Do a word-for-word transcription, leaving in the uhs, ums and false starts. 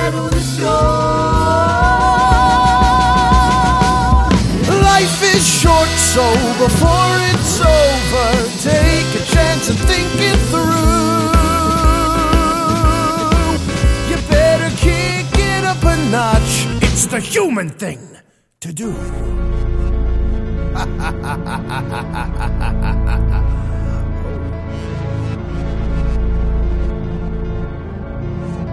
settle the score. Life is short, so before it's over, take a chance and think it through. You better kick it up a notch. It's the human thing to do.